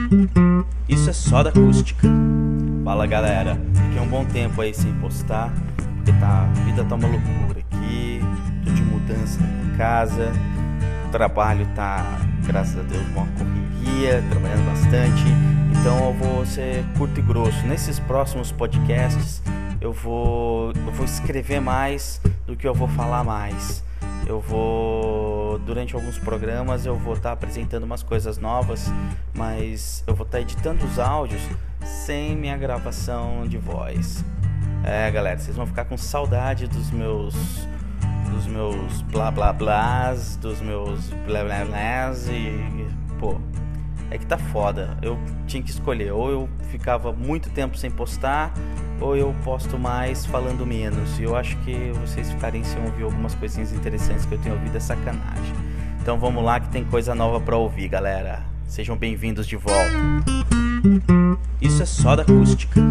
Isso é só da acústica. Fala galera, fiquei um bom tempo aí sem postar, porque a vida tá uma loucura aqui, tô de mudança na casa, o trabalho tá, graças a Deus, uma correria, trabalhando bastante, então eu vou ser curto e grosso. Nesses próximos podcasts eu vou escrever mais do que eu vou falar mais. Durante alguns programas eu vou estar apresentando umas coisas novas, mas eu vou estar editando os áudios sem minha gravação de voz. Galera, vocês vão ficar com saudade dos meus blá blá blás, dos meus blá blá blás e é que tá foda. Eu tinha que escolher, ou eu ficava muito tempo sem postar, ou eu posto mais falando menos. E eu acho que vocês ficarem sem ouvir algumas coisinhas interessantes que eu tenho ouvido é sacanagem. Então vamos lá que tem coisa nova pra ouvir, galera. Sejam bem-vindos de volta. Isso é só da acústica.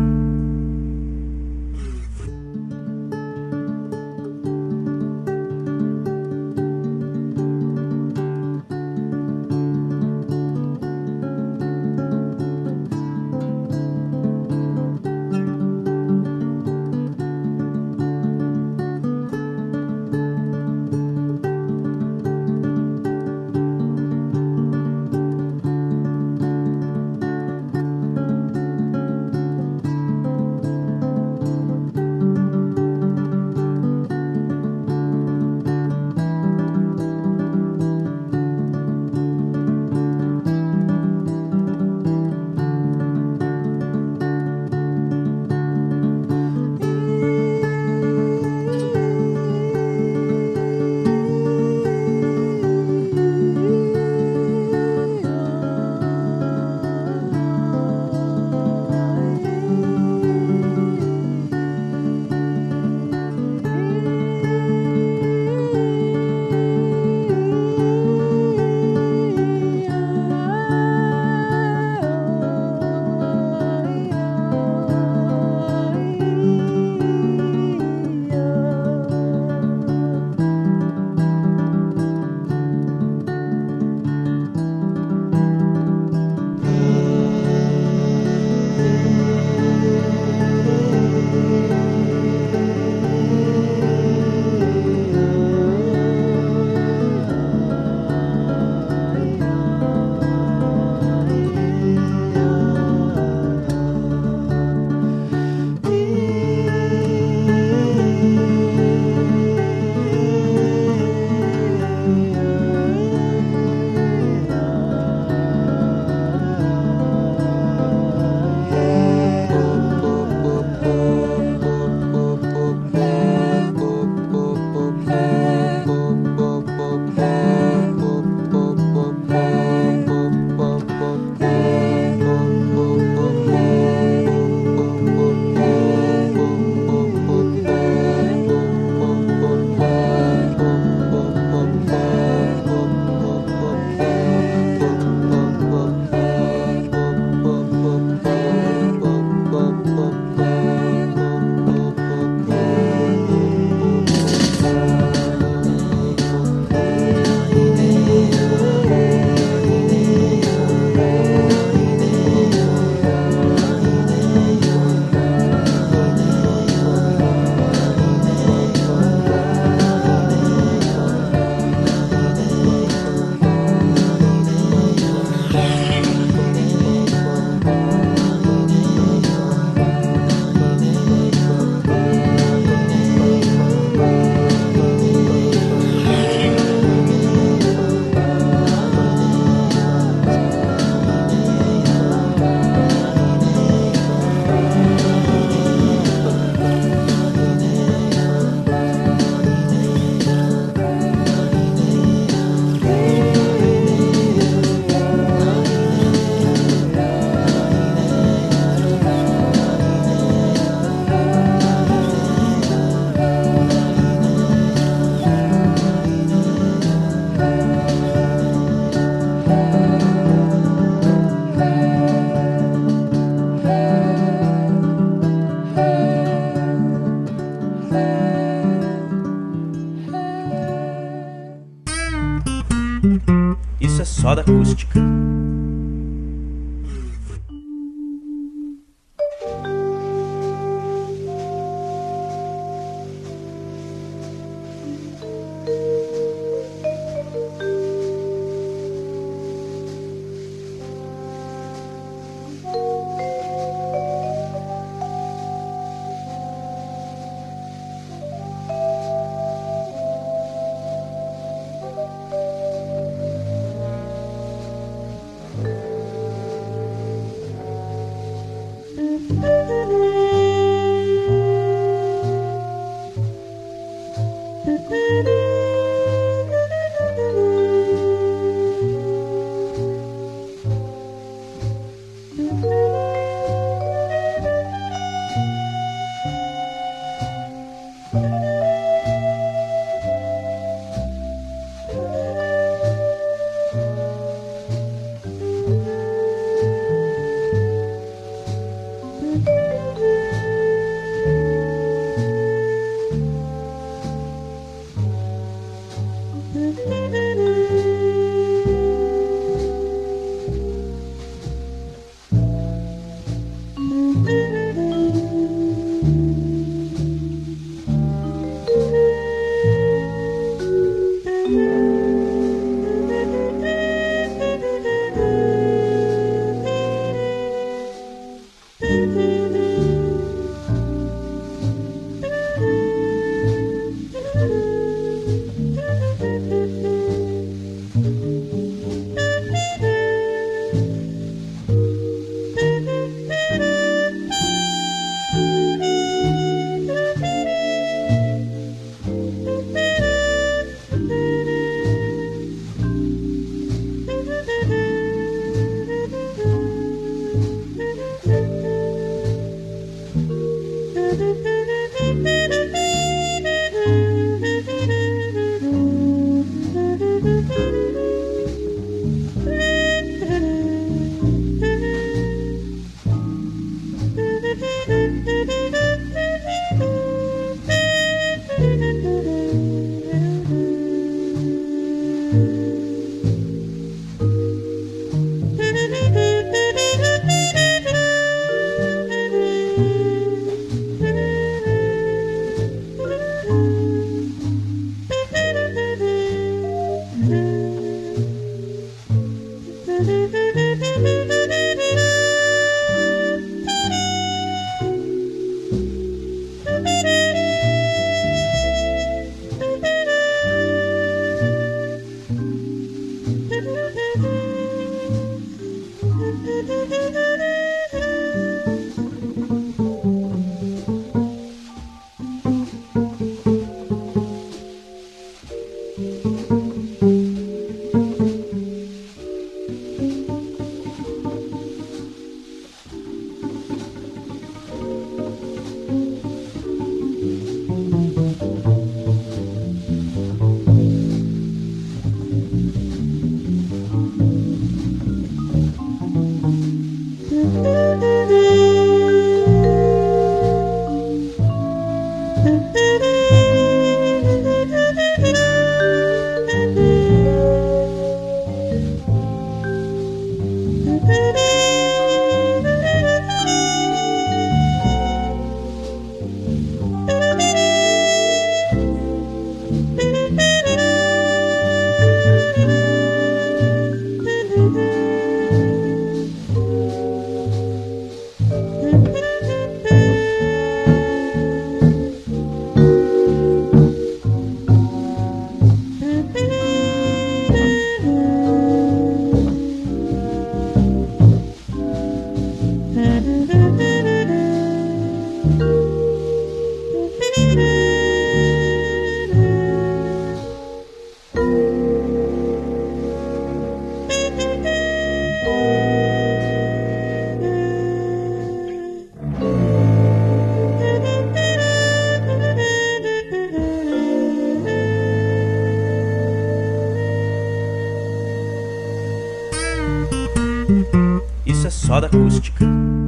Isso é só da acústica.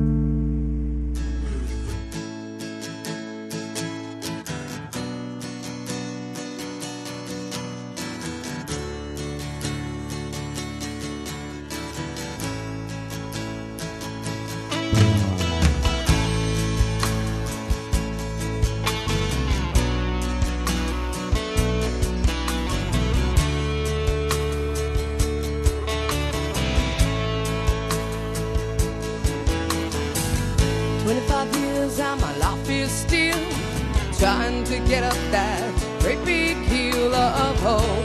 Trying to get up that great big hill of hope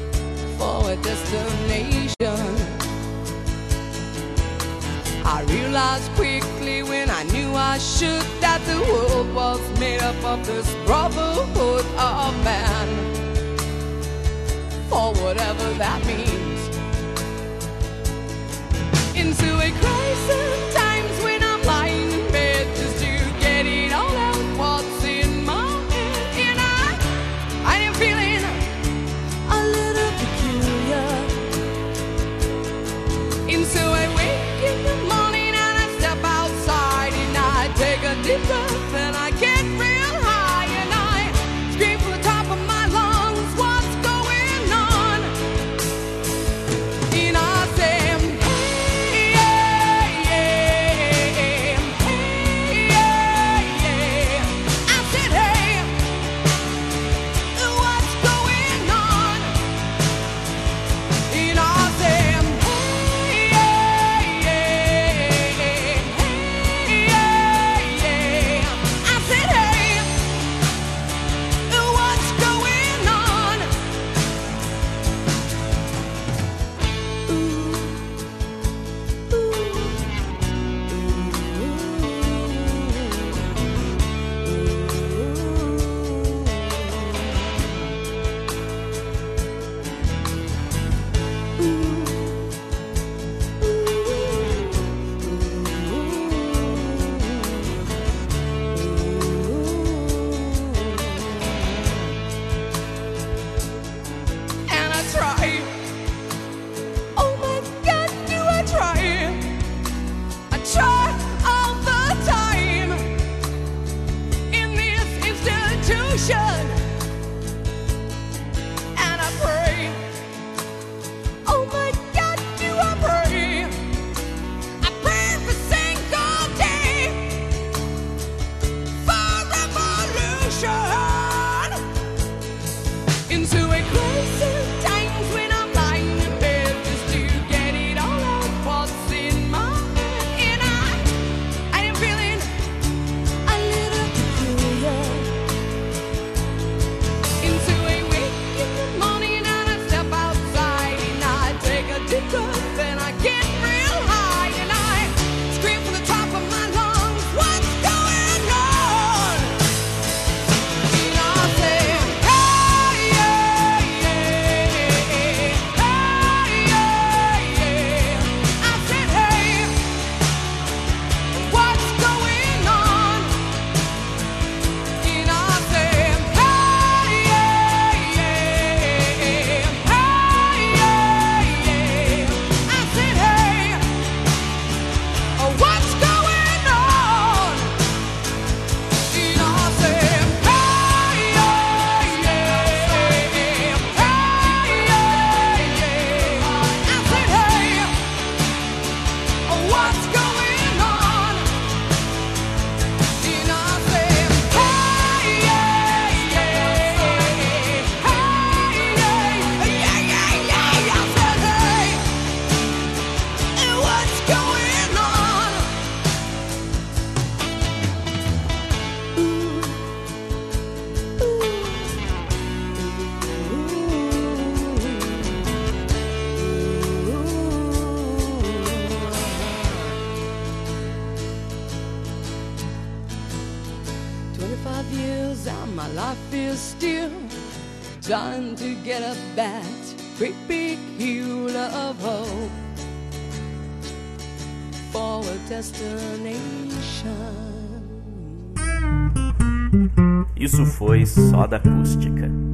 for a destination. I really realized quickly when I knew I should that the world was made up of this brotherhood of man, or whatever that means. Into a crisis times when I'm lying in bed just to get it all out what's in my head, and I am feeling a little peculiar. And so I wake in the morning and I step outside and I take a deep breath and I get real high and I scream from the top of my lungs, what's going on? And I say, hey, yeah, yeah, hey, yeah, yeah. I said, hey, what's going on? And I say, and I pray, oh my God, do I pray? I pray every single day for revolution. Into a crisis times when I'm lying in bed just to get it all out what's in my head, and I am feeling a little peculiar. Into a wake in the morning and I step outside and I take a deep breath and I get real high and I scream from the top of my lungs, what's going on? And I say, hey, yeah, yeah, hey, yeah, yeah. I said, hey, what's going on? And I say, my life is still trying to get up that great big hill of hope for a destination. Isso foi Soda Acústica.